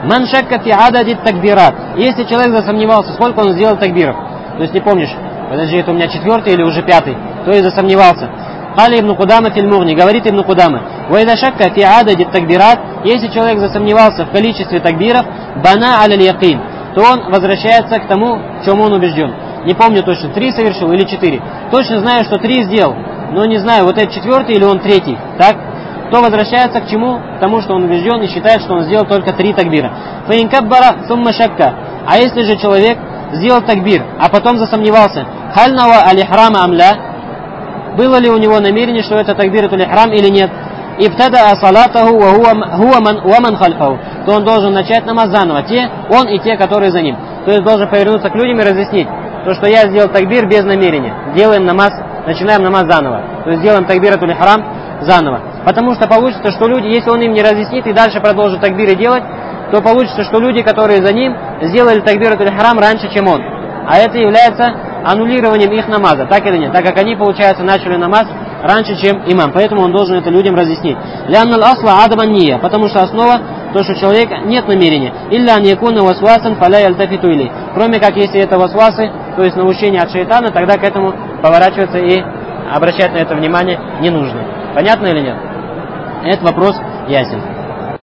Ман шакка фи адади такбират. Если человек засомневался, сколько он сделал такбиров, то есть не помнишь, подожди, это у меня 4 или уже 5, то есть засомневался. Кали ибн Кудама филь Мугни, говорит ибн Кудама, вайда шакка фи адади такбират, если человек засомневался в количестве такбиров, бана аля якин, то он возвращается к тому, в чем он убежден. Не помню точно, 3 совершил или 4. Точно знаю, что 3 сделал, но не знаю, вот это 4 или он 3, так? То возвращается к чему? К тому, что он убежден и считает, что он сделал только 3 такбира. Фаинкаббара сумма шакка. А если же человек сделал такбир, а потом засомневался, хальнава алихрама амля, было ли у него намерение, что это такбиратуль ихрам или нет, ибтада салатаху ва ман хальфаху, то он должен начать намаз заново, он и те, которые за ним. То есть должен повернуться к людям и разъяснить, то, что я сделал такбир без намерения. Делаем намаз, начинаем намаз заново. То есть делаем такбиратуль ихрам заново. Потому что получится, что люди, если он им не разъяснит и дальше продолжит такбиры делать, то получится, что люди, которые за ним, сделали такбиратуль ихрам раньше, чем он. А это является аннулированием их намаза, так или нет? Так как они, получается, начали намаз раньше, чем имам. Поэтому он должен это людям разъяснить. Ляннал асла адаман ния, потому что основа, то, что у человека нет намерения. Илля ан якуна васвасан фаля ялтафиту или. Кроме как, если это васвасы, то есть научение от шайтана, тогда к этому поворачиваться и обращать на это внимание не нужно. Понятно или нет? Этот вопрос ясен.